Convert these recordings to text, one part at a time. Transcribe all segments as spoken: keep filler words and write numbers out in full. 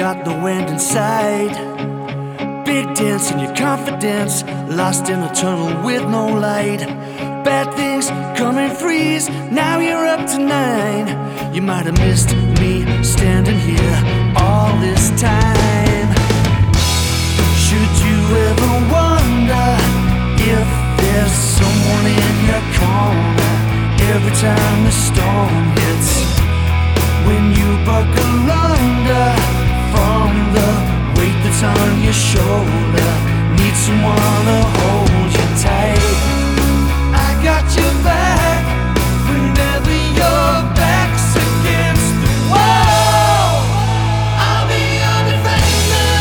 got the wind inside. Big dance in your confidence, lost in a tunnel with no light. Bad things come in threes, now you're up to nine. You might have missed me standing here all this time. Should you ever wonder if there's someone in your corner every time the storm hits? When you buckle under from the weight that's on your shoulder, need someone to hold you tight. I got your back whenever your back's against the wall. I'll be your defender.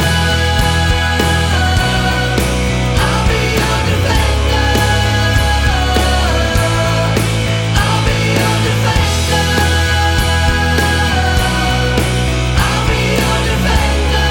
I'll be your defender. I'll be your defender. I'll be your defender.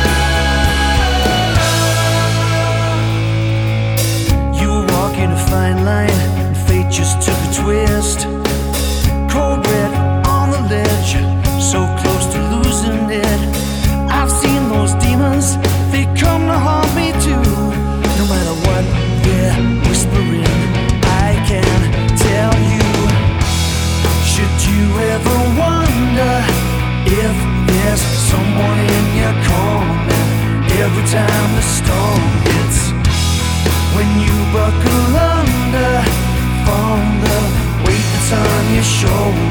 You were walking a fine line, and fate just took a twist. Cold red on the ledge, so close to losing it. I've seen those demons, they come to haunt me too. No matter what they're whispering, I can tell you. Should you ever wonder if there's someone in your corner every time the storm hits? When you buckle under from the weight that's on your shoulder,